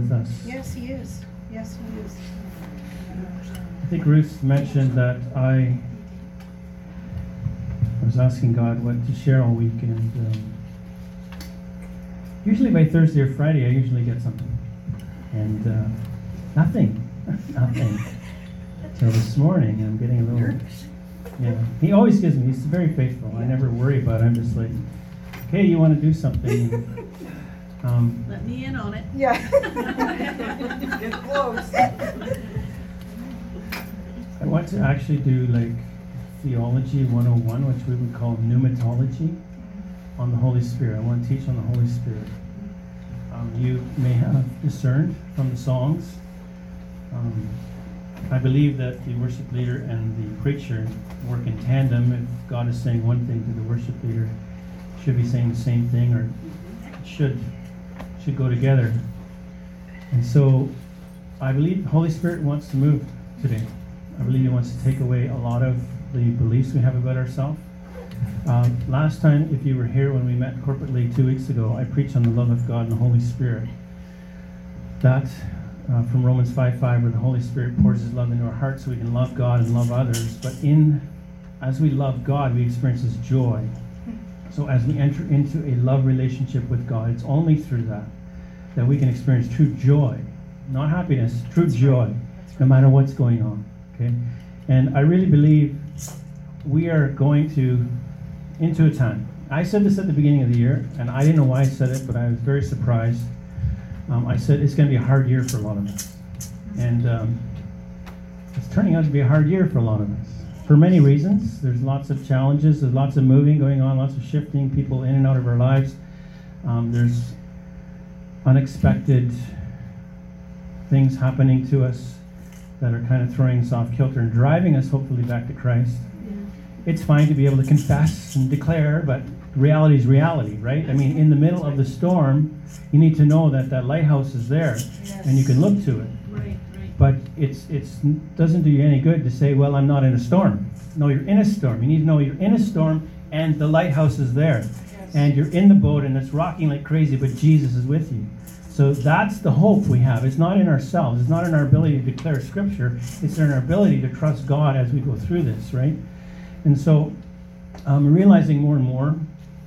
with us. Yes, he is. Yes, he is. I think Ruth mentioned that I was asking God what to share all week, and usually by Thursday or Friday I usually get something, and nothing. Till this morning I'm getting a little, yeah. He always gives me, he's very faithful. I never worry about it. I'm just like, okay, you want to do something. Let me in on it. Yeah. Get close. I want to actually do like Theology 101, which we would call pneumatology, on the Holy Spirit. I want to teach on the Holy Spirit. You may have discerned from the songs. I believe that the worship leader and the preacher work in tandem. If God is saying one thing to the worship leader, should be saying the same thing, or should go together. And so I believe the Holy Spirit wants to move today. I believe he wants to take away a lot of the beliefs we have about ourselves. Last time, if you were here when we met corporately 2 weeks ago, I preached on the love of God and the Holy Spirit. That from Romans 5:5, where the Holy Spirit pours his love into our hearts so we can love God and love others. But as we love God, we experience his joy. So as we enter into a love relationship with God, it's only through that we can experience true joy. Not happiness, true joy, no matter what's going on. Okay? And I really believe we are going into a time. I said this at the beginning of the year, and I didn't know why I said it, but I was very surprised. I said it's going to be a hard year for a lot of us. And it's turning out to be a hard year for a lot of us. For many reasons. There's lots of challenges, there's lots of moving going on, lots of shifting, people in and out of our lives. There's unexpected things happening to us that are kind of throwing us off kilter and driving us hopefully back to Christ. It's fine to be able to confess and declare, but reality is reality, right? I mean, in the middle of the storm, you need to know that that lighthouse is there, and you can look to it. Right. But it doesn't do you any good to say, well, I'm not in a storm. No, you're in a storm. You need to know you're in a storm, and the lighthouse is there. And you're in the boat, and it's rocking like crazy, but Jesus is with you. So that's the hope we have. It's not in ourselves. It's not in our ability to declare Scripture. It's in our ability to trust God as we go through this, right? And so I'm realizing more and more,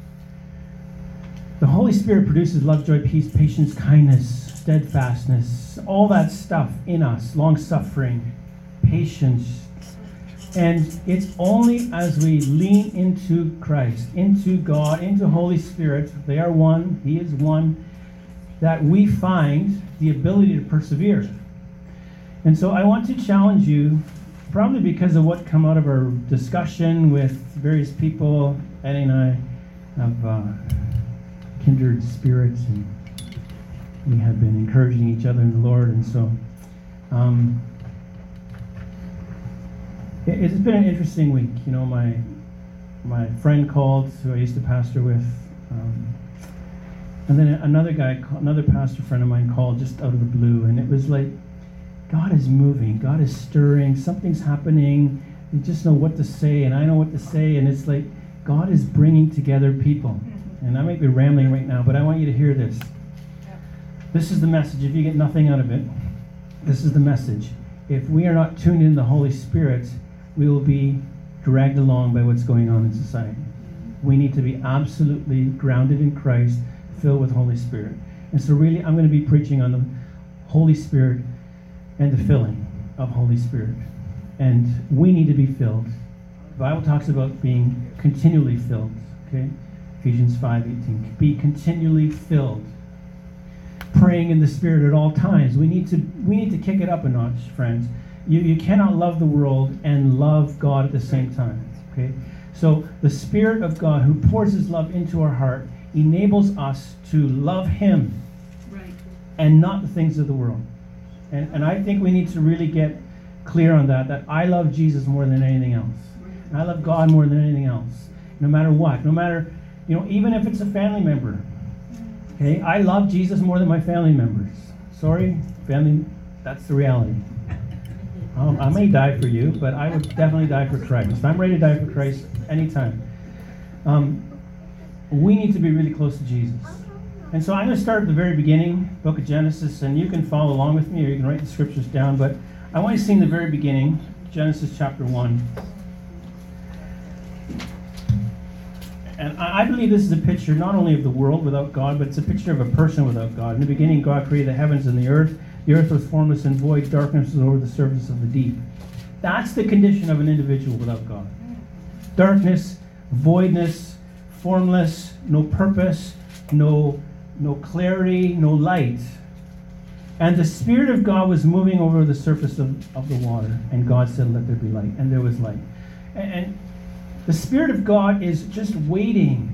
the Holy Spirit produces love, joy, peace, patience, kindness, steadfastness, all that stuff in us, long-suffering, patience. And it's only as we lean into Christ, into God, into Holy Spirit, they are one, he is one, that we find the ability to persevere. And so I want to challenge you, probably because of what come out of our discussion with various people. Eddie and I have kindred spirits, and we have been encouraging each other in the Lord. And so it's been an interesting week. You know, my friend called, who I used to pastor with, and then another pastor friend of mine called just out of the blue, and it was like, God is moving, God is stirring, something's happening, you just know what to say, and I know what to say, and it's like, God is bringing together people. And I might be rambling right now, but I want you to hear this. This is the message. If you get nothing out of it, this is the message. If we are not tuned in the Holy Spirit, we will be dragged along by what's going on in society. We need to be absolutely grounded in Christ, filled with Holy Spirit. And so really, I'm going to be preaching on the Holy Spirit and the filling of Holy Spirit. And we need to be filled. The Bible talks about being continually filled. Okay? Ephesians 5:18. Be continually filled. Praying in the Spirit at all times. We need to kick it up a notch, friends. You cannot love the world and love God at the same time. Okay? So the Spirit of God, who pours his love into our heart, enables us to love him, Right. and not the things of the world. And I think we need to really get clear on that I love Jesus more than anything else. And I love God more than anything else. No matter what. No matter, even if it's a family member. Okay, I love Jesus more than my family members. Sorry, family, that's the reality. I may die for you, but I would definitely die for Christ. I'm ready to die for Christ anytime. We need to be really close to Jesus. And so I'm going to start at the very beginning, book of Genesis, and you can follow along with me or you can write the scriptures down, but I want you to see in the very beginning, Genesis chapter 1. And I believe this is a picture not only of the world without God, but it's a picture of a person without God. In the beginning, God created the heavens and the earth. The earth was formless and void. Darkness was over the surface of the deep. That's the condition of an individual without God. Darkness, voidness, formless, no purpose, no clarity, no light. And the Spirit of God was moving over the surface of the water. And God said, let there be light. And there was light. And the Spirit of God is just waiting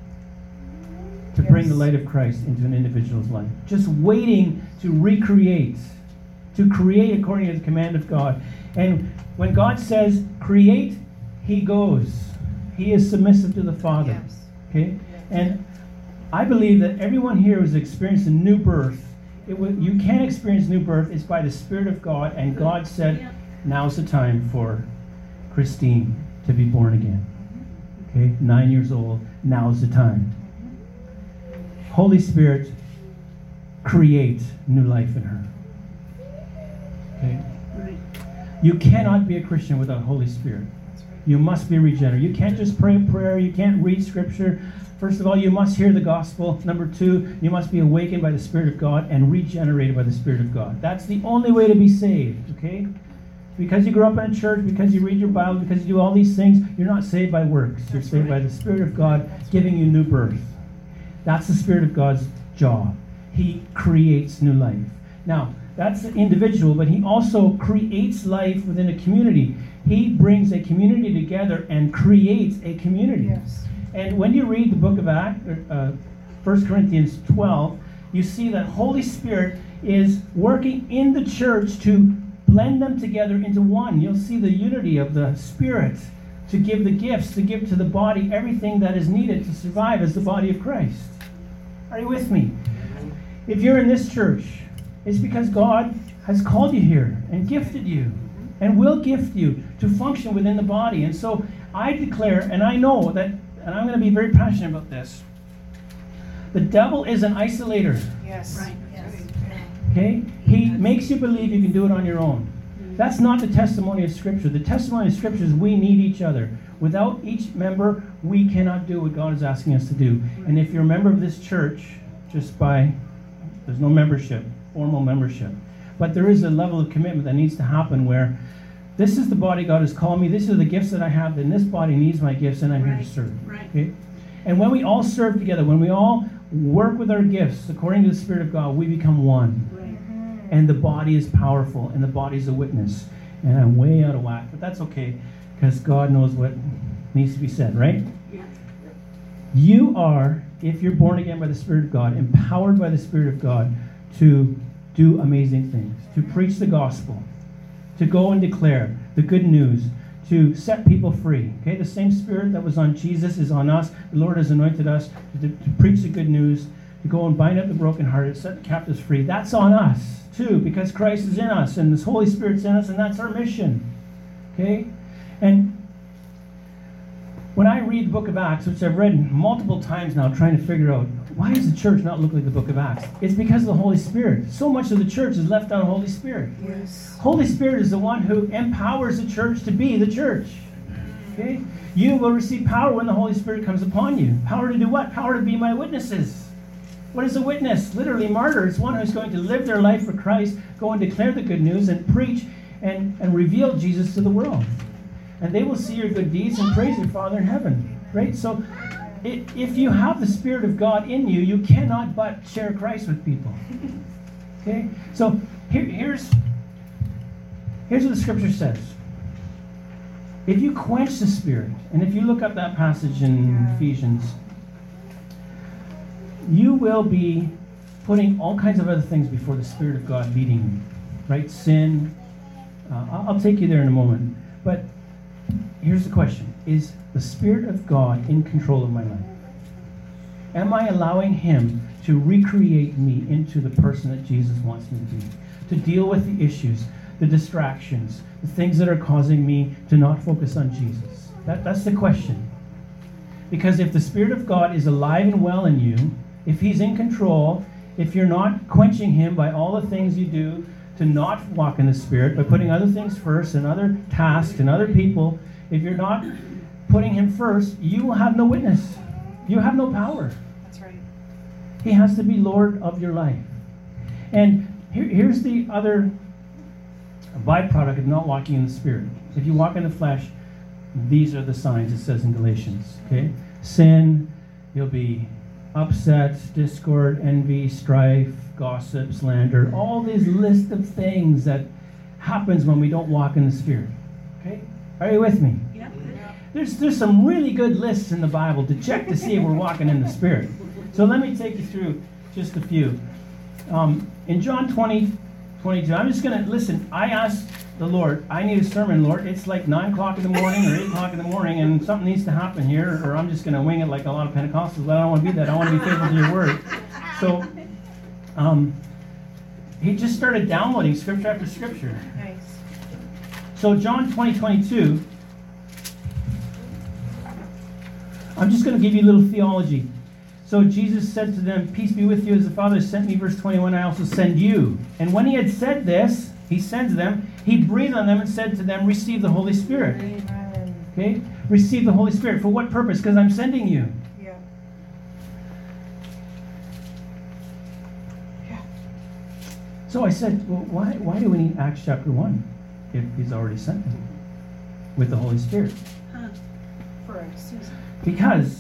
to bring the light of Christ into an individual's life. Just waiting to recreate, to create according to the command of God. And when God says, create, He goes. He is submissive to the Father. Yes. Okay? And I believe that everyone here who's experienced a new birth, you can't experience new birth, it's by the Spirit of God. And God said, now's the time for Christine to be born again. Okay, 9 years old, now's the time. Holy Spirit, create new life in her. Okay? Right. You cannot be a Christian without Holy Spirit. You must be regenerated. You can't just pray a prayer, you can't read scripture. First of all, you must hear the gospel. Number two, you must be awakened by the Spirit of God and regenerated by the Spirit of God. That's the only way to be saved, okay? Because you grew up in a church, because you read your Bible, because you do all these things, you're not saved by works. You're saved by the Spirit of God giving you new birth. That's the Spirit of God's job. He creates new life. Now, that's the individual, but He also creates life within a community. He brings a community together and creates a community. Yes. And when you read the book of Acts, 1 Corinthians 12, you see that Holy Spirit is working in the church to blend them together into one. You'll see the unity of the Spirit to give the gifts, to give to the body everything that is needed to survive as the body of Christ. Are you with me? If you're in this church, it's because God has called you here and gifted you and will gift you to function within the body. And so I declare, and I know that, and I'm going to be very passionate about this, the devil is an isolator. Yes. Right. Yes. Okay? He makes you believe you can do it on your own. That's not the testimony of Scripture. The testimony of Scripture is we need each other. Without each member, we cannot do what God is asking us to do. And if you're a member of this church, there's no membership, formal membership. But there is a level of commitment that needs to happen where this is the body God has called me, these are the gifts that I have, and this body needs my gifts, and I'm here to serve. Right. Okay? And when we all serve together, when we all work with our gifts according to the Spirit of God, we become one. Right. And the body is powerful, and the body is a witness. And I'm way out of whack, but that's okay, because God knows what needs to be said, right? Yeah. You are, if you're born again by the Spirit of God, empowered by the Spirit of God to do amazing things, to preach the gospel, to go and declare the good news, to set people free. Okay, the same Spirit that was on Jesus is on us. The Lord has anointed us to preach the good news, to go and bind up the brokenhearted, set the captives free. That's on us too, because Christ is in us and this Holy Spirit's in us, and that's our mission. Okay, and when I read the book of Acts, which I've read multiple times now, trying to figure out why does the church not look like the book of Acts? It's because of the Holy Spirit. So much of the church is left out of Holy Spirit. Yes. Holy Spirit is the one who empowers the church to be the church. Okay? You will receive power when the Holy Spirit comes upon you. Power to do what? Power to be my witnesses. What is a witness? Literally, martyr is one who's going to live their life for Christ, go and declare the good news and preach and reveal Jesus to the world. And they will see your good deeds and praise your Father in heaven. Right? So if you have the Spirit of God in you, you cannot but share Christ with people. Okay? So here's what the Scripture says. If you quench the Spirit, and if you look up that passage in Ephesians, you will be putting all kinds of other things before the Spirit of God leading you. Right? Sin. I'll take you there in a moment. But here's the question. Is the Spirit of God in control of my life? Am I allowing Him to recreate me into the person that Jesus wants me to be? To deal with the issues, the distractions, the things that are causing me to not focus on Jesus? That's the question. Because if the Spirit of God is alive and well in you, if he's in control, if you're not quenching him by all the things you do to not walk in the Spirit, by putting other things first and other tasks and other people, if you're not putting him first, you will have no witness. You have no power. That's right. He has to be Lord of your life. And here's the other byproduct of not walking in the Spirit. If you walk in the flesh, these are the signs, it says in Galatians. Okay? Sin, you'll be upset, discord, envy, strife, gossip, slander, all these list of things that happens when we don't walk in the Spirit. Okay? Are you with me? Yeah. There's some really good lists in the Bible to check to see if we're walking in the Spirit. So let me take you through just a few. In John 20:22, I'm just going to, listen, I asked the Lord, I need a sermon, Lord. It's like 9 o'clock in the morning or 8 o'clock in the morning, and something needs to happen here, or I'm just going to wing it like a lot of Pentecostals, but I don't want to be that. I want to be faithful to your word. So he just started downloading scripture after scripture. Nice. So John 20:22, I'm just going to give you a little theology. So Jesus said to them, peace be with you, as the Father has sent me, verse 21, I also send you. And when he had said this, he sends them, he breathed on them and said to them, receive the Holy Spirit. Amen. Okay? Receive the Holy Spirit. For what purpose? Because I'm sending you. Yeah. Yeah. So I said, well, why do we need Acts chapter 1 if he's already sent them with the Holy Spirit? Huh. For a season. Because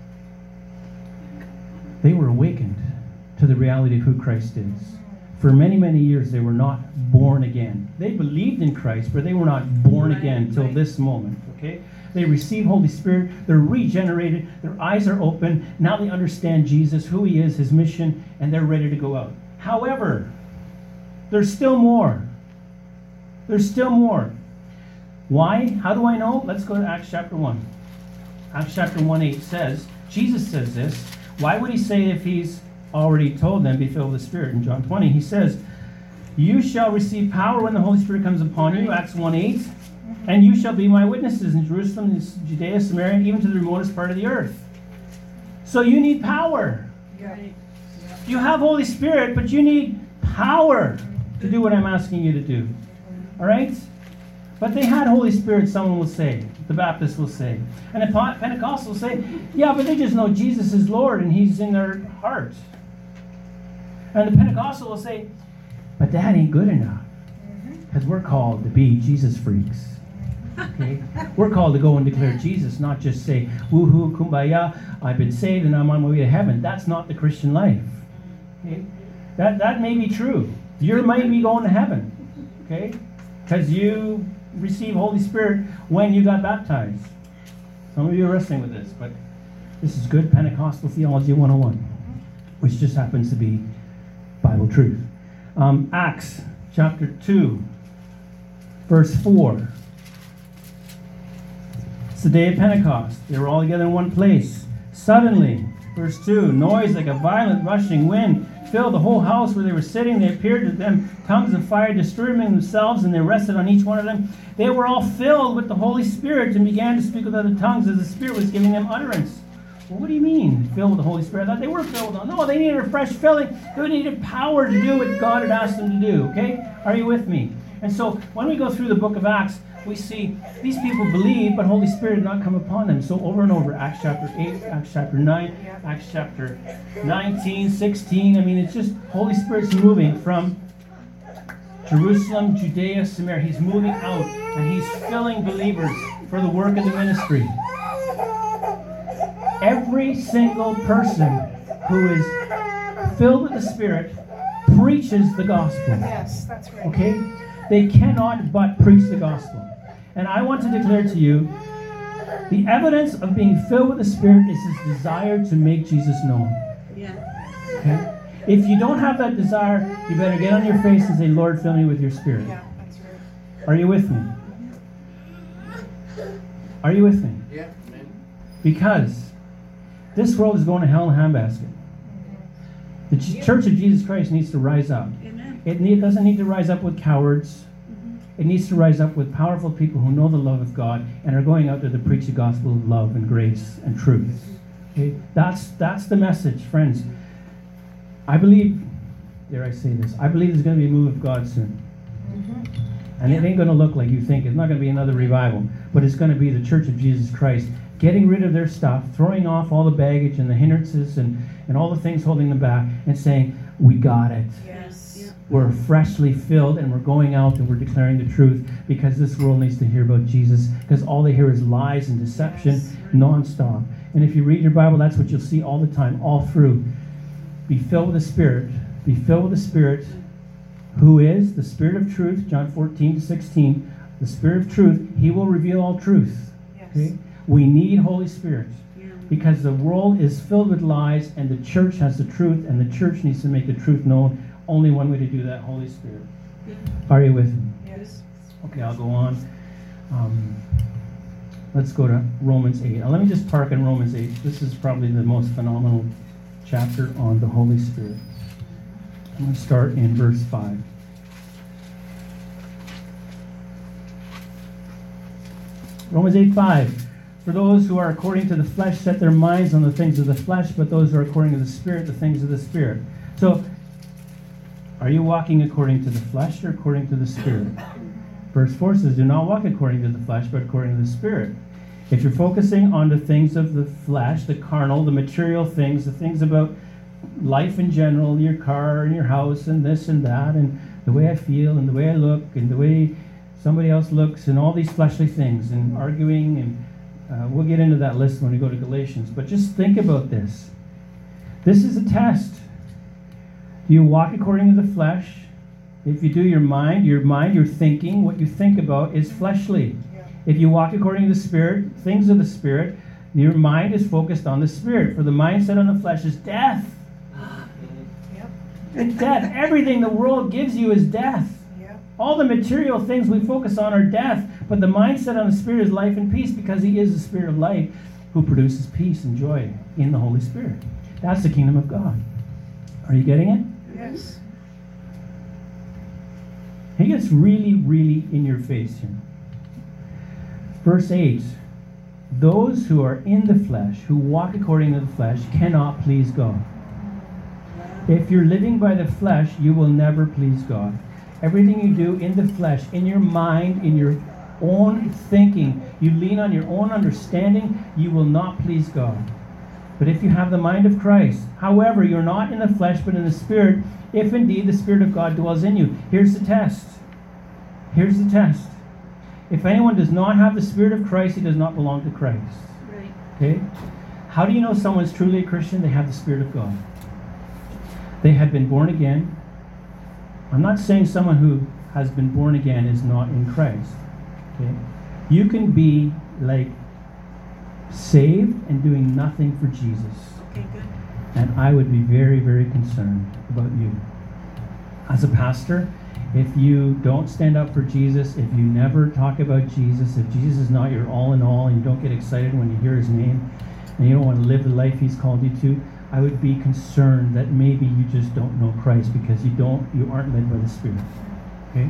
they were awakened to the reality of who Christ is. For many, many years, they were not born again. They believed in Christ, but they were not born again until this moment. Okay? They receive Holy Spirit. They're regenerated. Their eyes are open. Now they understand Jesus, who he is, his mission, and they're ready to go out. However, there's still more. There's still more. Why? How do I know? Let's go to Acts chapter 1. Acts chapter 1:8 says, Jesus says this. Why would he say if he's already told them, be filled with the Spirit? In John 20, he says, you shall receive power when the Holy Spirit comes upon you, Acts 1:8, and you shall be my witnesses in Jerusalem, Judea, Samaria, even to the remotest part of the earth. So you need power. Yeah. You have Holy Spirit, but you need power to do what I'm asking you to do. All right? But they had Holy Spirit, someone will say. The Baptists will say. And the Pentecostals will say, yeah, but they just know Jesus is Lord and he's in their heart. And the Pentecostal will say, but that ain't good enough. Because we're called to be Jesus freaks. Okay? We're called to go and declare Jesus, not just say, woohoo, kumbaya, I've been saved and I'm on my way to heaven. That's not the Christian life. Okay? That may be true. You might be going to heaven. Okay? Because you receive Holy Spirit when you got baptized. Some of you are wrestling with this, but this is good Pentecostal Theology 101, which just happens to be Bible truth. Acts chapter 2, verse 4. It's the day of Pentecost. They were all together in one place. Suddenly, verse 2, noise like a violent rushing wind filled the whole house where they were sitting. They appeared to them tongues of fire disturbing themselves, and they rested on each one of them. They were all filled with the Holy Spirit and began to speak with other tongues as the Spirit was giving them utterance. Well, what do you mean, filled with the Holy Spirit? I thought they were filled. No, they needed a fresh filling. They needed power to do what God had asked them to do. Okay? Are you with me? And so when we go through the book of Acts, we see these people believe, but Holy Spirit did not come upon them. So over and over, Acts chapter 8, Acts chapter 9, Acts chapter 19, 16. I mean, it's just Holy Spirit's moving from Jerusalem, Judea, Samaria. He's moving out, and he's filling believers for the work of the ministry. Every single person who is filled with the Spirit preaches the gospel. Yes, that's right. Okay? They cannot but preach the gospel. And I want to declare to you, the evidence of being filled with the Spirit is his desire to make Jesus known. Yeah. Okay? If you don't have that desire, you better get on your face and say, Lord, fill me with your Spirit. Yeah, that's right. Are you with me? Are you with me? Yeah, amen. Because this world is going to hell in a handbasket. The Church of Jesus Christ needs to rise up. Amen. It doesn't need to rise up with cowards. It needs to rise up with powerful people who know the love of God and are going out there to preach the gospel of love and grace and truth. Okay? That's the message, friends. I believe, dare I say this, I believe there's going to be a move of God soon. And it ain't going to look like you think. It's not going to be another revival. But it's going to be the Church of Jesus Christ getting rid of their stuff, throwing off all the baggage and the hindrances and all the things holding them back, and saying, we got it. Yes. Yeah. We're freshly filled, and we're going out and we're declaring the truth, because this world needs to hear about Jesus, because all they hear is lies and deception nonstop. And if you read your Bible, that's what you'll see all the time, all through. Be filled with the Spirit. Be filled with the Spirit, who is the Spirit of truth, John 14-16. The Spirit of truth, He will reveal all truth. Yes. Okay? We need Holy Spirit, Yeah. because the world is filled with lies, and the church has the truth, and the church needs to make the truth known. Only one way to do that, Holy Spirit. Are you with me? Yes. Okay, I'll go on. Let's go to Romans 8. Now, let me just park in Romans 8. This is probably the most phenomenal chapter on the Holy Spirit. I'm going to start in verse 5. Romans 8:5. For those who are according to the flesh set their minds on the things of the flesh, but those who are according to the Spirit, the things of the Spirit. So, are you walking according to the flesh or according to the Spirit? Verse 4 says, do not walk according to the flesh, but according to the Spirit. If you're focusing on the things of the flesh, the carnal, the material things, the things about life in general, your car and your house and this and that, and the way I feel and the way I look and the way somebody else looks, and all these fleshly things, and arguing, and we'll get into that list when we go to Galatians. But just think about this. This is a test. Do you walk according to the flesh? If you do, your mind, your thinking, what you think about is fleshly. Yeah. If you walk according to the Spirit, things of the Spirit, your mind is focused on the Spirit. For the mind set on the flesh is death. Yep. It's death. Everything the world gives you is death. Yep. All the material things we focus on are death. But the mindset on the Spirit is life and peace, because He is the Spirit of life who produces peace and joy in the Holy Spirit. That's the kingdom of God. Are you getting it? Yes. He gets really, really in your face here. Verse 8. Those who are in the flesh, who walk according to the flesh, cannot please God. If you're living by the flesh, you will never please God. Everything you do in the flesh, in your mind, in your own thinking, you lean on your own understanding, you will not please God. But if you have the mind of Christ, however, you're not in the flesh but in the Spirit, if indeed the Spirit of God dwells in you. Here's the test. Here's the test. If anyone does not have the Spirit of Christ, he does not belong to Christ. Right. Okay? How do you know someone's truly a Christian? They have the Spirit of God. They have been born again. I'm not saying someone who has been born again is not in Christ. Okay? You can be like saved and doing nothing for Jesus. Okay, good. And I would be very, very concerned about you. As a pastor, if you don't stand up for Jesus, if you never talk about Jesus, if Jesus is not your all in all, and you don't get excited when you hear His name, and you don't want to live the life He's called you to, I would be concerned that maybe you just don't know Christ, because you aren't led by the Spirit. Okay?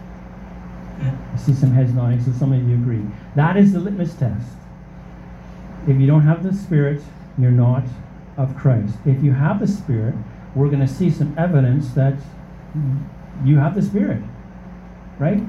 I see some heads nodding, so some of you agree. That is the litmus test. If you don't have the Spirit, you're not of Christ. If you have the Spirit, we're going to see some evidence that you have the Spirit. Right?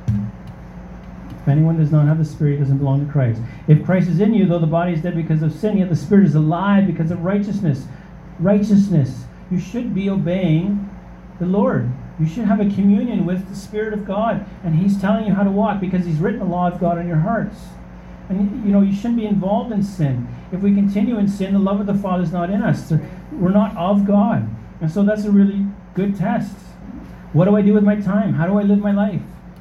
If anyone does not have the Spirit, he doesn't belong to Christ. If Christ is in you, though the body is dead because of sin, yet the Spirit is alive because of righteousness. Righteousness. You should be obeying the Lord. You should have a communion with the Spirit of God. And He's telling you how to walk, because He's written the law of God on your hearts. And you shouldn't be involved in sin. If we continue in sin, the love of the Father is not in us. So we're not of God. And so that's a really good test. What do I do with my time? How do I live my life?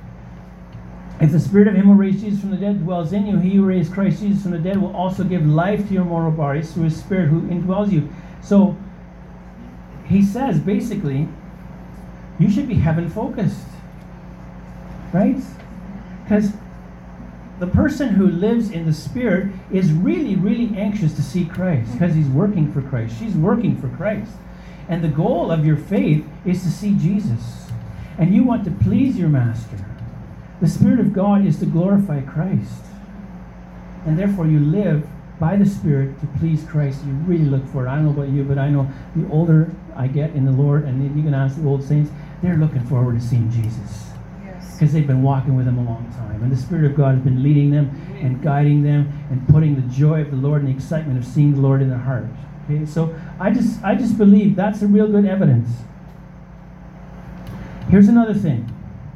If the Spirit of Him who raised Jesus from the dead dwells in you, He who raised Christ Jesus from the dead will also give life to your mortal bodies through His Spirit who indwells you. So he says, basically, you should be heaven-focused. Right? Because the person who lives in the Spirit is really, really anxious to see Christ, because he's working for Christ. She's working for Christ. And the goal of your faith is to see Jesus. And you want to please your Master. The Spirit of God is to glorify Christ. And therefore you live by the Spirit to please Christ. You really look for it. I don't know about you, but I know the older I get in the Lord, and you can ask the old saints, they're looking forward to seeing Jesus. Yes. Because they've been walking with him a long time. And the Spirit of God has been leading them and guiding them and putting the joy of the Lord and the excitement of seeing the Lord in their heart. Okay, so I just believe that's a real good evidence. Here's another thing.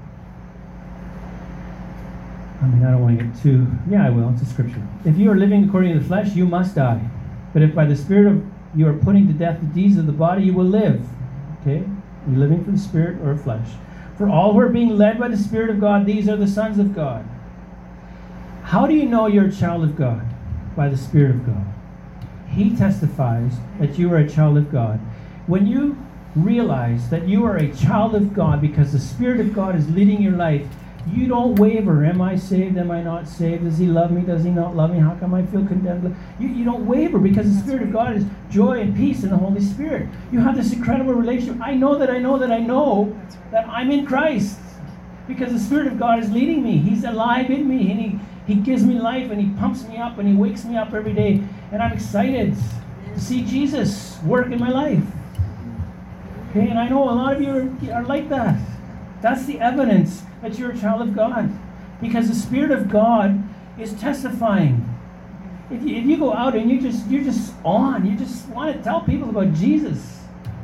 I mean, I don't want to get too... Yeah, I will. It's a scripture. If you are living according to the flesh, you must die. But if by the Spirit of you are putting to death the deeds of the body, you will live. Okay? You're living for the Spirit or flesh. For all who are being led by the Spirit of God, these are the sons of God. How do you know you're a child of God? By the Spirit of God. He testifies that you are a child of God. When you realize that you are a child of God because the Spirit of God is leading your life, you don't waver. Am I saved? Am I not saved? Does he love me? Does he not love me? How come I feel condemned? You don't waver because the Spirit of God is joy and peace in the Holy Spirit. You have this incredible relationship. I know that I'm in Christ because the Spirit of God is leading me. He's alive in me, and he gives me life, and he pumps me up, and he wakes me up every day. And I'm excited to see Jesus work in my life. Okay, and I know a lot of you are like that. That's the evidence that you're a child of God. Because the Spirit of God is testifying. If you go out and you're just on, you just want to tell people about Jesus.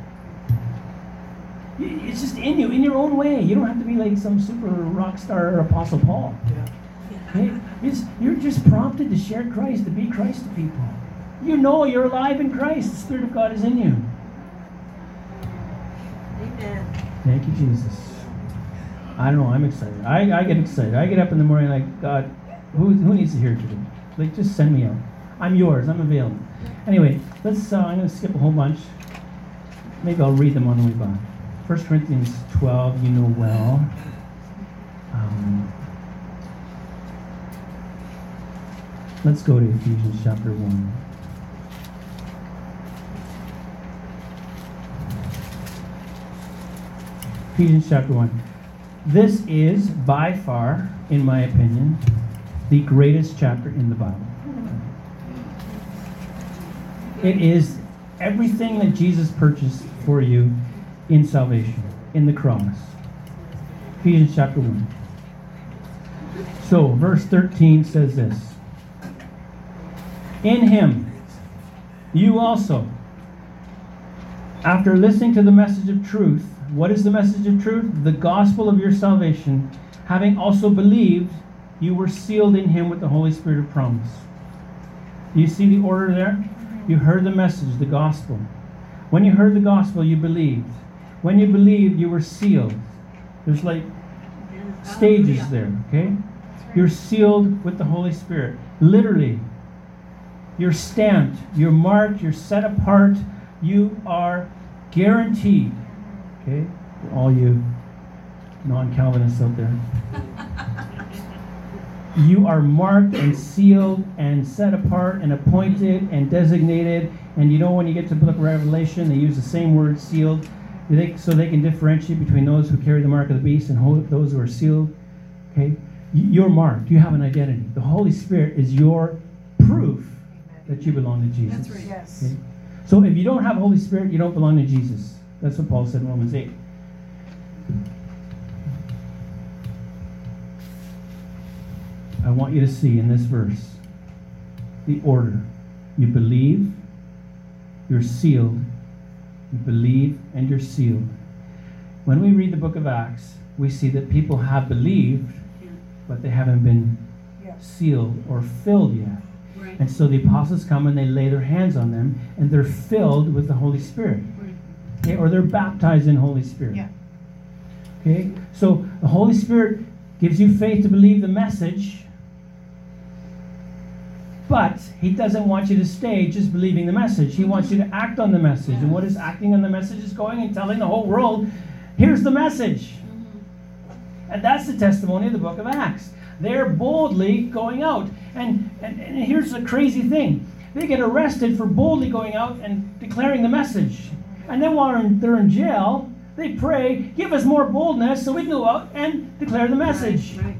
It's just in you, in your own way. You don't have to be like some super rock star or Apostle Paul. Okay? You're just prompted to share Christ, to be Christ to people. You know you're alive in Christ. The Spirit of God is in you. Amen. Thank you, Jesus. I don't know, I'm excited. I get excited. I get up in the morning like, God, who needs to hear it today? Like, just send me out. I'm yours. I'm available. Anyway, I'm going to skip a whole bunch. Maybe I'll read them on the way by. 1 Corinthians 12, you know well. Let's go to Ephesians chapter 1. Ephesians chapter 1. This is, by far, in my opinion, the greatest chapter in the Bible. It is everything that Jesus purchased for you in salvation, in the cross. Ephesians chapter 1. So, verse 13 says this. In him, you also, after listening to the message of truth. What is the message of truth? The gospel of your salvation. Having also believed, you were sealed in him with the Holy Spirit of promise. Do you see the order there? You heard the message, the gospel. When you heard the gospel, you believed. When you believed, you were sealed. There's like stages there, okay? You're sealed with the Holy Spirit. Literally. You're stamped. You're marked. You're set apart. You are guaranteed. Okay? For all you non-Calvinists out there. You are marked and sealed and set apart and appointed and designated. And you know when you get to the book of Revelation, they use the same word, sealed, so they can differentiate between those who carry the mark of the beast and those who are sealed. Okay? You're marked. You have an identity. The Holy Spirit is your proof that you belong to Jesus. That's right. Yes. Okay? So if you don't have Holy Spirit, you don't belong to Jesus. That's what Paul said in Romans 8. I want you to see in this verse the order. You believe, you're sealed. You believe and you're sealed. When we read the book of Acts, we see that people have believed, but they haven't been sealed or filled yet. Right. And so the apostles come and they lay their hands on them and they're filled with the Holy Spirit. Okay? Or they're baptized in Holy Spirit. Yeah. Okay? So the Holy Spirit gives you faith to believe the message, but he doesn't want you to stay just believing the message. He wants you to act on the message. And what is acting on the message is going and telling the whole world, here's the message. And that's the testimony of the book of Acts. They're boldly going out. And here's the crazy thing. They get arrested for boldly going out and declaring the message. And then while they're in jail, they pray, give us more boldness so we can go out and declare the message. Right.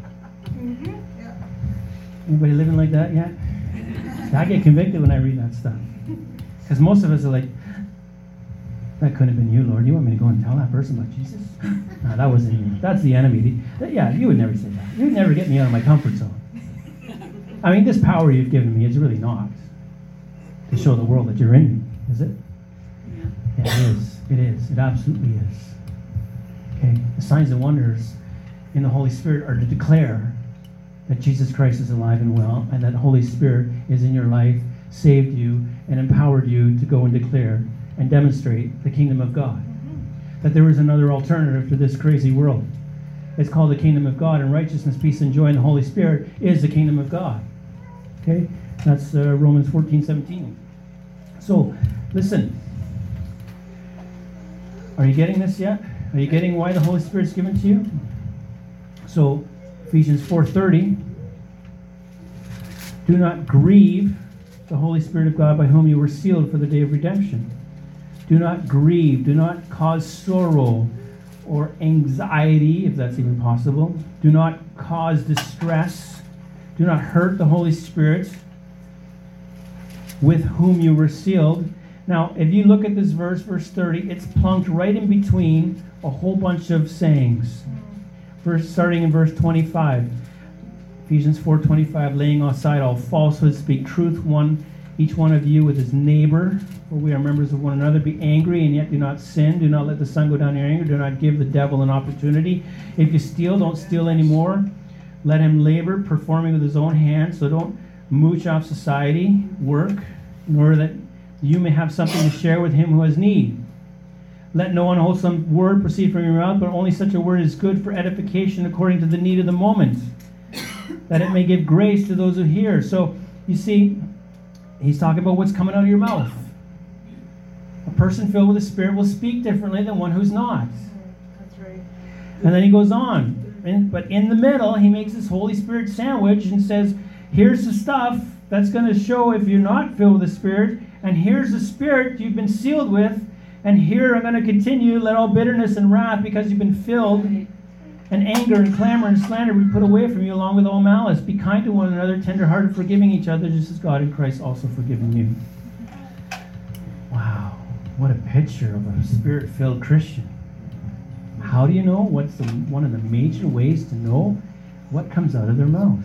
Anybody living like that yet? I get convicted when I read that stuff. Because most of us are like, That couldn't have been you, Lord. You want me to go and tell that person about Jesus? No, that wasn't you. That's the enemy. Yeah, you would never say that. You would never get me out of my comfort zone. I mean, this power you've given me is really not to show the world that you're in me, is it? Yeah, it is. It is. It absolutely is. Okay? The signs and wonders in the Holy Spirit are to declare that Jesus Christ is alive and well, and that the Holy Spirit is in your life, saved you, and empowered you to go and declare and demonstrate the kingdom of God. That there is another alternative to this crazy world. It's called the kingdom of God, and righteousness, peace, and joy in the Holy Spirit is the kingdom of God. Okay? That's Romans 14:17. So, listen. Are you getting this yet? Are you getting why the Holy Spirit's given to you? So, Ephesians 4:30. Do not grieve the Holy Spirit of God by whom you were sealed for the day of redemption. Do not grieve. Do not cause sorrow or anxiety, if that's even possible. Do not cause distress. Do not hurt the Holy Spirit with whom you were sealed. Now, if you look at this verse 30, it's plunked right in between a whole bunch of sayings. Starting in verse 25. Ephesians 4:25, laying aside all falsehood, speak truth, each one of you with his neighbor, for we are members of one another. Be angry and yet do not sin. Do not let the sun go down in your anger. Do not give the devil an opportunity. If you steal, don't steal anymore. Let him labor, performing with his own hands. So don't mooch off society, work, in order that you may have something to share with him who has need. Let no unwholesome word proceed from your mouth, but only such a word is good for edification according to the need of the moment, that it may give grace to those who hear. So, you see, he's talking about what's coming out of your mouth. A person filled with the Spirit will speak differently than one who's not. That's right. And then he goes on. But in the middle, he makes this Holy Spirit sandwich and says, here's the stuff that's going to show if you're not filled with the Spirit, and here's the Spirit you've been sealed with, and here I'm going to continue, let all bitterness and wrath, because you've been filled, and anger and clamor and slander be put away from you, along with all malice. Be kind to one another, tender-hearted, forgiving each other, just as God in Christ also forgiven you. Wow, what a picture of a Spirit-filled Christian. How do you know? What's one of the major ways to know what comes out of their mouth?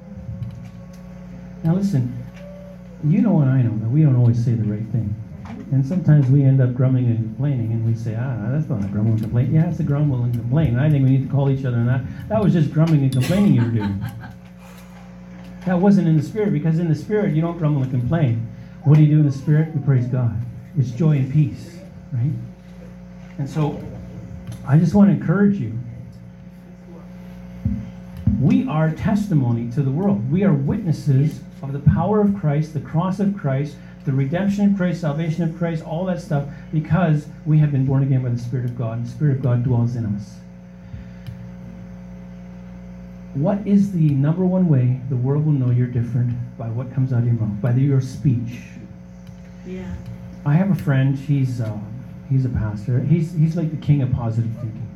Now listen, you know and I know that we don't always say the right thing. And sometimes we end up grumbling and complaining, and we say, that's not a grumble and complain. Yeah, it's a grumble and complain. And I think we need to call each other on that. That was just grumbling and complaining you were doing. That wasn't in the Spirit, because in the Spirit you don't grumble and complain. What do you do in the Spirit? You praise God. It's joy and peace, right? And so, I just want to encourage you. We are testimony to the world. We are witnesses of the power of Christ, the cross of Christ, the redemption of Christ, salvation of Christ, all that stuff, because we have been born again by the Spirit of God, and the Spirit of God dwells in us. What is the number one way the world will know you're different? By what comes out of your mouth, by your speech. Yeah. I have a friend, he's a pastor. He's like the king of positive thinking.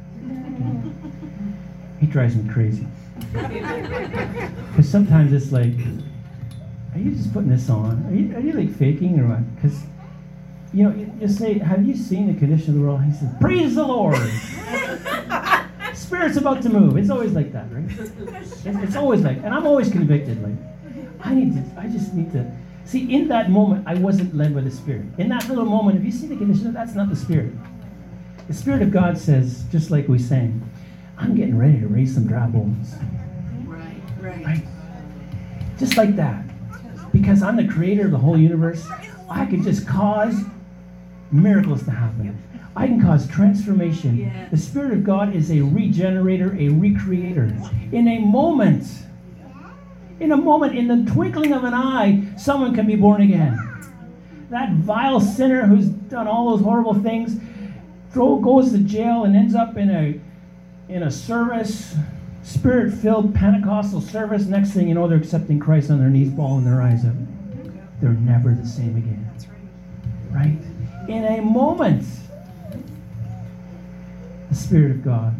He drives me crazy. Because sometimes it's like, are you just putting this on? Are you like faking or what? Because, you say, have you seen the condition of the world? He says, praise the Lord. Spirit's about to move. It's always like that, right? It's always like, and I'm always convicted, like, I just need to. See, in that moment, I wasn't led by the Spirit. In that little moment, if you see the condition, that's not the Spirit. The Spirit of God says, just like we sang, I'm getting ready to raise some dry bones. Right? Just like that. Because I'm the creator of the whole universe, I can just cause miracles to happen. I can cause transformation. Yeah. The Spirit of God is a regenerator, a recreator. In a moment, in the twinkling of an eye, someone can be born again. That vile sinner who's done all those horrible things goes to jail and ends up in a service, Spirit-filled Pentecostal service. Next thing you know, they're accepting Christ on their knees, bawling their eyes out. They're never the same again. That's right. Right? In a moment, the Spirit of God.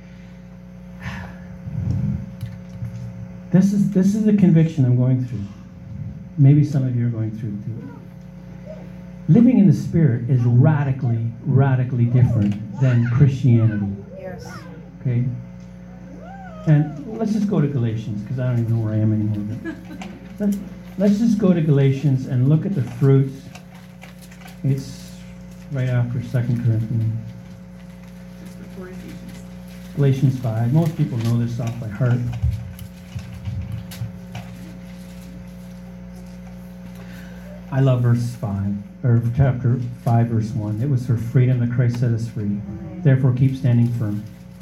This is the conviction I'm going through. Maybe some of you are going through it too. Living in the Spirit is radically, radically different than Christianity. Yes. Okay? And let's just go to Galatians, because I don't even know where I am anymore. But let's just go to Galatians and look at the fruits. It's right after 2 Corinthians. Just before Ephesians. Galatians 5. Most people know this off by heart. I love verse 5, or chapter 5, verse 1. It was for freedom that Christ set us free. Therefore, keep standing firm.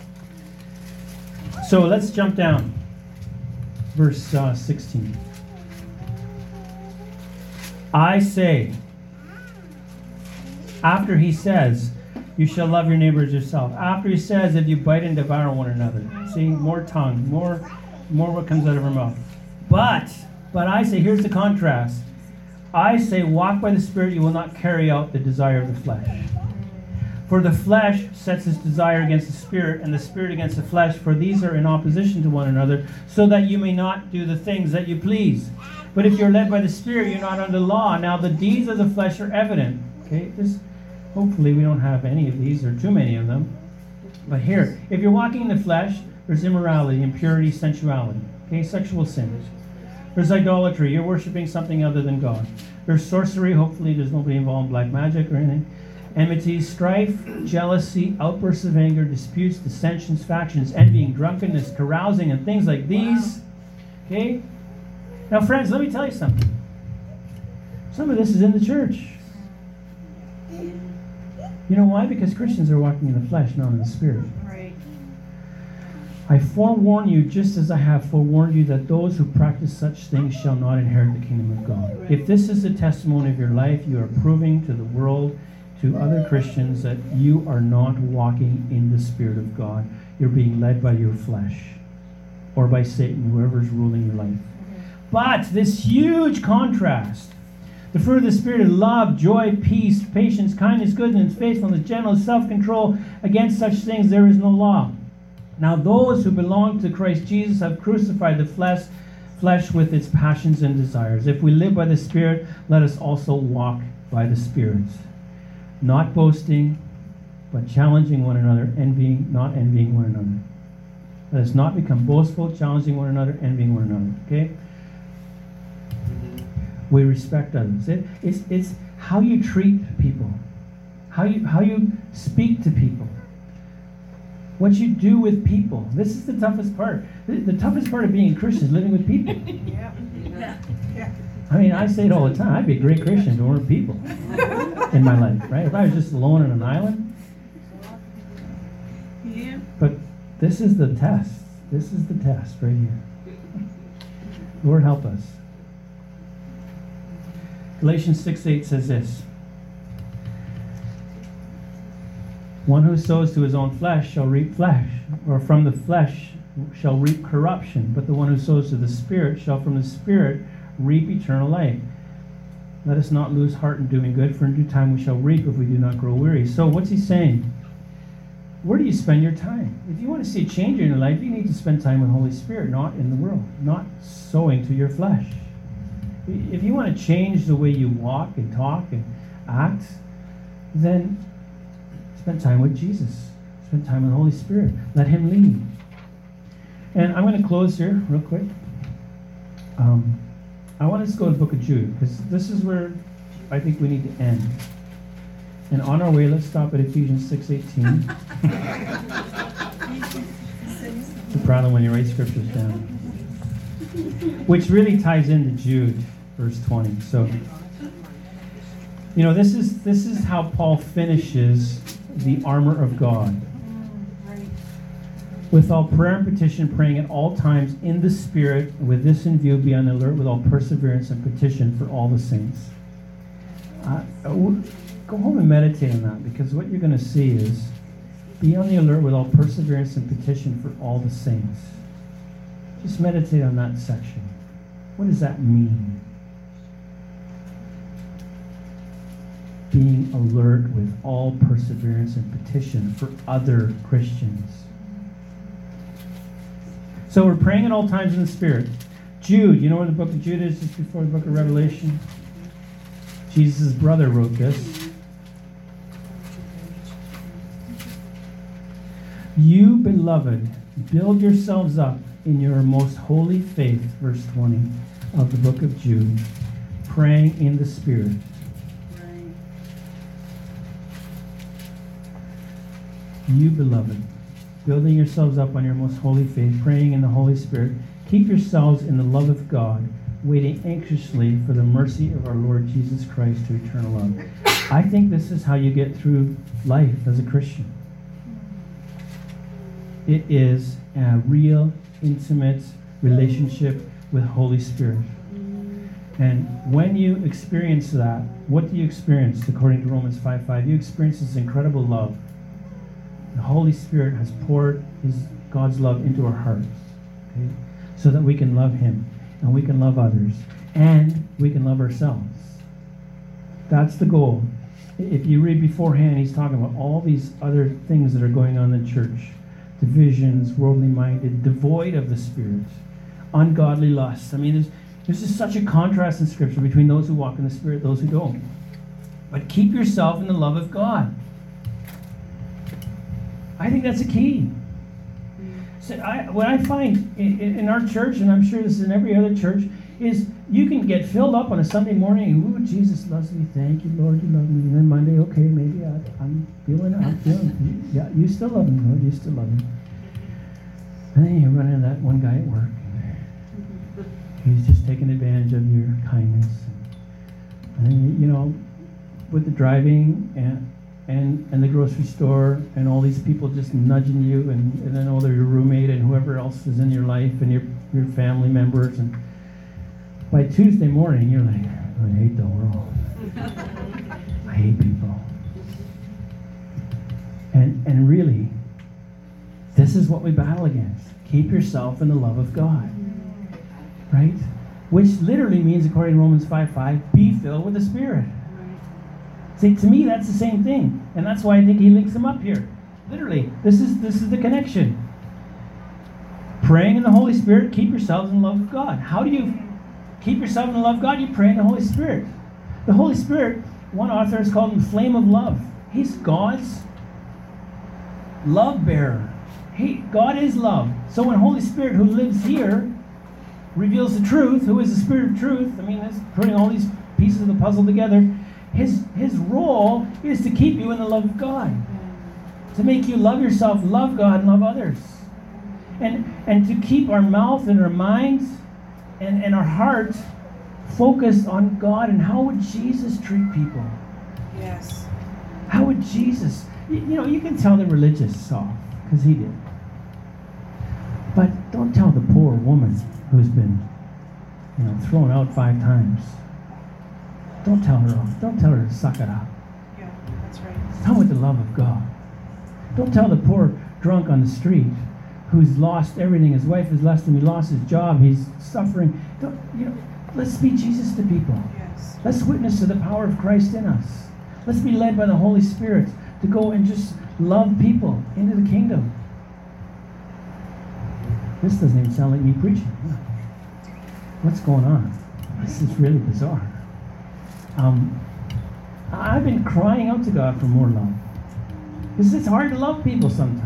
So let's jump down. Verse 16. I say, after he says, you shall love your neighbor as yourself. After he says, if you bite and devour one another. See, more tongue, more what comes out of our mouth. But I say, here's the contrast. I say, walk by the Spirit, you will not carry out the desire of the flesh. For the flesh sets its desire against the Spirit, and the Spirit against the flesh, for these are in opposition to one another, so that you may not do the things that you please. But if you're led by the Spirit, you're not under law. Now the deeds of the flesh are evident. Okay, hopefully we don't have any of these, or too many of them. But here, if you're walking in the flesh, there's immorality, impurity, sensuality. Okay, sexual sins. There's idolatry. You're worshiping something other than God. There's sorcery. Hopefully there's nobody involved in black magic or anything. Enmity, strife, jealousy, outbursts of anger, disputes, dissensions, factions, envying, drunkenness, carousing, and things like these. Okay? Now, friends, let me tell you something. Some of this is in the church. You know why? Because Christians are walking in the flesh, not in the Spirit. Right. I forewarn you, just as I have forewarned you, that those who practice such things shall not inherit the kingdom of God. Right. If this is the testimony of your life, you are proving to the world, to other Christians, that you are not walking in the Spirit of God. You're being led by your flesh, or by Satan, whoever's ruling your life. But this huge contrast, the fruit of the Spirit is love, joy, peace, patience, kindness, goodness, faithfulness, gentleness, self-control. Against such things there is no law. Now those who belong to Christ Jesus have crucified the flesh with its passions and desires. If we live by the Spirit, let us also walk by the Spirit. Not boasting, but challenging one another, not envying one another. Let us not become boastful, challenging one another, envying one another. Okay? We respect others. It's how you treat people, how you speak to people, what you do with people. This is the toughest part. The toughest part of being a Christian is living with people. Yeah. I mean, I say it all the time. I'd be a great Christian if there weren't people in my life, right? If I was just alone on an island. Yeah. But this is the test. This is the test right here. Lord, help us. Galatians 6:8 says this. One who sows to his own flesh shall reap flesh, or from the flesh shall reap corruption. But the one who sows to the Spirit shall from the Spirit reap eternal life. Let us not lose heart in doing good, for in due time we shall reap if we do not grow weary. So what's he saying? Where do you spend your time? If you want to see a change in your life, you need to spend time with the Holy Spirit, not in the world, not sowing to your flesh. If you want to change the way you walk and talk and act, then spend time with Jesus. Spend time with the Holy Spirit. Let Him lead. And I'm going to close here real quick. I want us to go to the book of Jude, because this is where I think we need to end. And on our way, let's stop at Ephesians 6:18. I'm proud of when you write scriptures down. Which really ties into Jude, verse 20. So, you know, this is how Paul finishes the armor of God. With all prayer and petition, praying at all times in the Spirit, with this in view, be on the alert with all perseverance and petition for all the saints. Go home and meditate on that, because what you're going to see is, be on the alert with all perseverance and petition for all the saints. Just meditate on that section. What does that mean? Being alert with all perseverance and petition for other Christians. So we're praying at all times in the Spirit. Jude, you know where the book of Jude is? Just before the book of Revelation. Jesus' brother wrote this. You, beloved, build yourselves up in your most holy faith, verse 20 of the book of Jude, praying in the Spirit. Right. You, beloved, building yourselves up on your most holy faith, praying in the Holy Spirit, keep yourselves in the love of God, waiting anxiously for the mercy of our Lord Jesus Christ to eternal love. I think this is how you get through life as a Christian. It is a real, intimate relationship with Holy Spirit. And when you experience that, what do you experience? According to Romans 5:5, you experience this incredible love. The Holy Spirit has poured God's love into our hearts, okay? So that we can love Him, and we can love others, and we can love ourselves. That's the goal. If you read beforehand, he's talking about all these other things that are going on in the church. Divisions, worldly minded, devoid of the Spirit, ungodly lusts. I mean, there's just such a contrast in Scripture between those who walk in the Spirit, those who don't. But keep yourself in the love of God. I think that's a key. So what I find in our church, and I'm sure this is in every other church, is you can get filled up on a Sunday morning. Ooh, Jesus loves me. Thank you, Lord, you love me. And then Monday, okay, maybe I'm feeling. Yeah, you still love me, Lord. You still love me. And then you run into that one guy at work. He's just taking advantage of your kindness. And then, you know, with the driving and the grocery store and all these people just nudging you and then all your roommate and whoever else is in your life and your family members. And by Tuesday morning, you're like, I hate the world. I hate people. And really, this is what we battle against. Keep yourself in the love of God. Right? Which literally means, according to Romans 5:5, be filled with the Spirit. See, to me, that's the same thing. And that's why I think he links them up here. Literally, this is the connection. Praying in the Holy Spirit, keep yourselves in the love of God. How do you keep yourself in the love of God? You pray in the Holy Spirit. The Holy Spirit, one author has called him flame of love. He's God's love bearer. God is love. So when Holy Spirit, who lives here, reveals the truth, who is the Spirit of truth, I mean, that's putting all these pieces of the puzzle together. His role is to keep you in the love of God. To make you love yourself, love God, and love others. And to keep our mouth and our minds and our hearts focused on God and how would Jesus treat people? Yes. How would Jesus? You know, you can tell the religious soft, because he did. But don't tell the poor woman who's been, thrown out 5 times. Don't tell her off. Don't tell her to suck it up. Yeah, that's right. Tell her with the love of God. Don't tell the poor drunk on the street who's lost everything. His wife has left him. He lost his job. He's suffering. Let's speak Jesus to people. Yes. Let's witness to the power of Christ in us. Let's be led by the Holy Spirit to go and just love people into the kingdom. This doesn't even sound like me preaching. What's going on? This is really bizarre. I've been crying out to God for more love. Because it's hard to love people sometimes.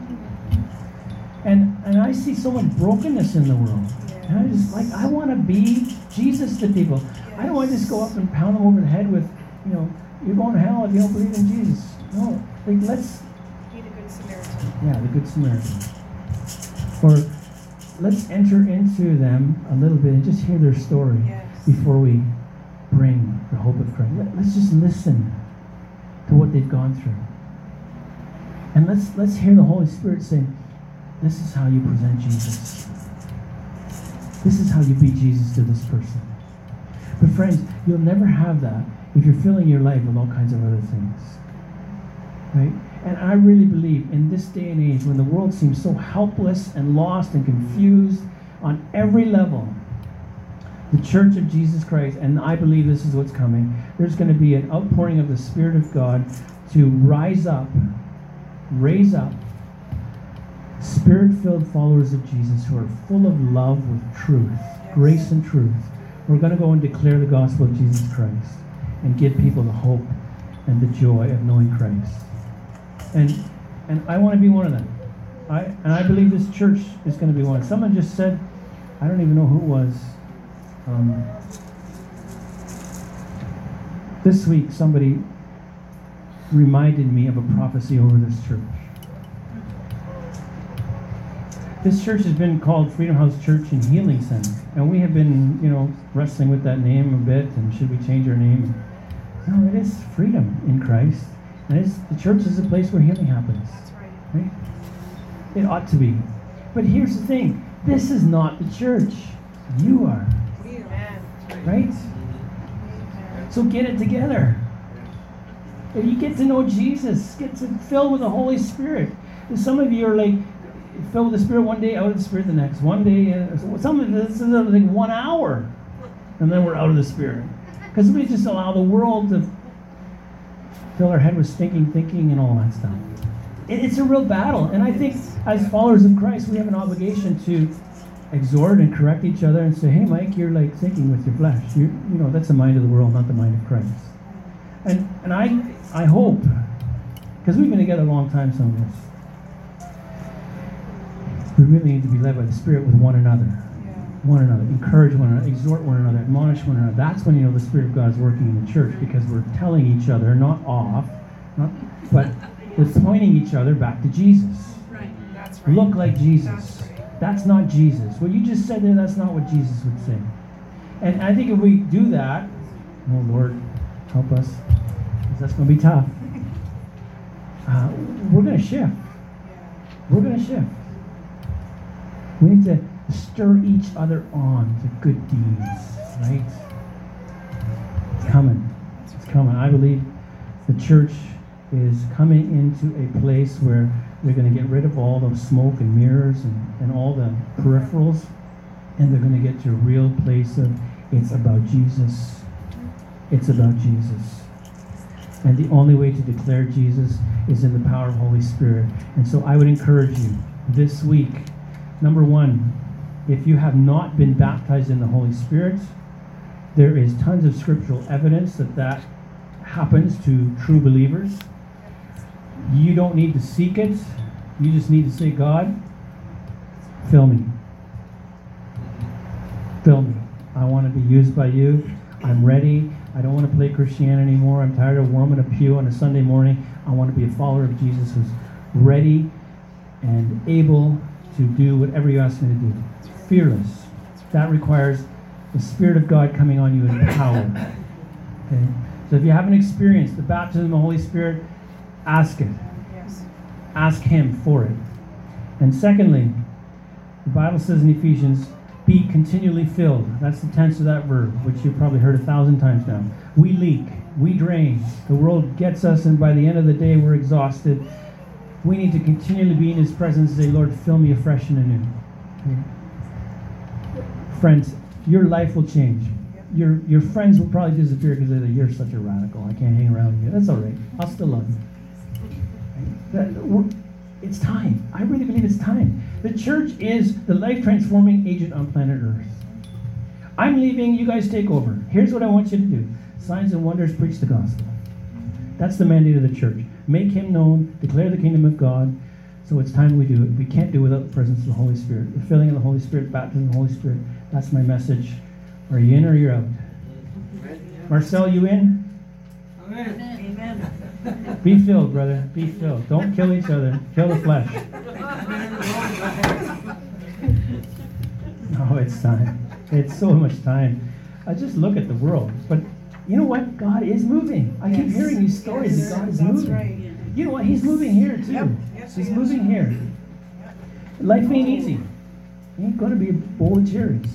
And I see so much brokenness in the world. Yes. And I just I want to be Jesus to people. Yes. I don't want to just go up and pound them over the head with, you're going to hell if you don't believe in Jesus. No, let's... Be the Good Samaritan. Yeah, the Good Samaritan. Or let's enter into them a little bit and just hear their story before we bring the hope of Christ. Let's just listen to what they've gone through. And let's hear the Holy Spirit say, this is how you present Jesus. This is how you be Jesus to this person. But friends, you'll never have that if you're filling your life with all kinds of other things. Right? And I really believe in this day and age when the world seems so helpless and lost and confused on every level, the Church of Jesus Christ, and I believe this is what's coming, there's going to be an outpouring of the Spirit of God to raise up, Spirit-filled followers of Jesus who are full of love with truth, grace and truth. We're going to go and declare the gospel of Jesus Christ. and give people the hope and the joy of knowing Christ. And I want to be one of them. I believe this church is going to be one. Someone just said, I don't even know who it was. This week, somebody reminded me of a prophecy over this church. This church has been called Freedom House Church and Healing Center, and we have been, wrestling with that name a bit. And should we change our name? No, it is freedom in Christ, and the church is a place where healing happens. That's right. Right? It ought to be. But here's the thing: this is not the church. You are, Amen. right? So get it together. If you get to know Jesus, get to fill with the Holy Spirit. And some of you are like filled with the Spirit one day, out of the Spirit the next. One day, some of this is like 1 hour, and then we're out of the Spirit because we just allow the world to fill our head with stinking thinking and all that stuff. It's a real battle, and I think as followers of Christ, we have an obligation to exhort and correct each other and say, "Hey, Mike, you're like thinking with your flesh. That's the mind of the world, not the mind of Christ." And I hope, because we've been together a long time, some of us, we really need to be led by the Spirit with one another. One another, encourage one another, exhort one another, admonish one another. That's when the Spirit of God is working in the church, because we're telling each other, not off, but we're pointing each other back to Jesus. Right. That's right. Look like Jesus. That's right. That's not Jesus. What you just said there, that's not what Jesus would say. And I think if we do that, oh Lord, help us, because that's going to be tough. We're going to shift. We're going to shift. We need to stir each other on to good deeds, right? It's coming. It's coming. I believe the church is coming into a place where we're going to get rid of all the smoke and mirrors and all the peripherals, and they're going to get to a real place of it's about Jesus. It's about Jesus. And the only way to declare Jesus is in the power of Holy Spirit. And so I would encourage you this week, number one, if you have not been baptized in the Holy Spirit, there is tons of scriptural evidence that happens to true believers. You don't need to seek it. You just need to say, God, fill me. Fill me. I want to be used by you. I'm ready. I don't want to play Christianity anymore. I'm tired of warming a pew on a Sunday morning. I want to be a follower of Jesus who's ready and able to do whatever you ask me to do. Fearless. That requires the Spirit of God coming on you in power. Okay? So if you haven't experienced the baptism of the Holy Spirit, ask it. Yes. Ask Him for it. And secondly, the Bible says in Ephesians, be continually filled. That's the tense of that verb, which you've probably heard 1,000 times now. We leak. We drain. The world gets us, and by the end of the day, we're exhausted. We need to continually be in His presence and say, Lord, fill me afresh and anew. Okay? Friends, your life will change. Your friends will probably disappear because they're like, you're such a radical. I can't hang around with you. That's all right. I'll still love you. It's time. I really believe it's time. The church is the life-transforming agent on planet Earth. I'm leaving. You guys take over. Here's what I want you to do. Signs and wonders, preach the gospel. That's the mandate of the church. Make Him known. Declare the kingdom of God. So it's time we do it. We can't do it without the presence of the Holy Spirit. The filling of the Holy Spirit, baptism of the Holy Spirit. That's my message. Are you in or you're out? Marcel, you in? Amen. Be filled, brother. Be filled. Don't kill each other. Kill the flesh. Oh, it's time. It's so much time. I just look at the world. But you know what? God is moving. I keep hearing these stories that God is That's moving. right. You know what? He's moving here too. Yep. Yes, He's He is. moving here. Life ain't easy. Ain't going to be a bowl of cherries.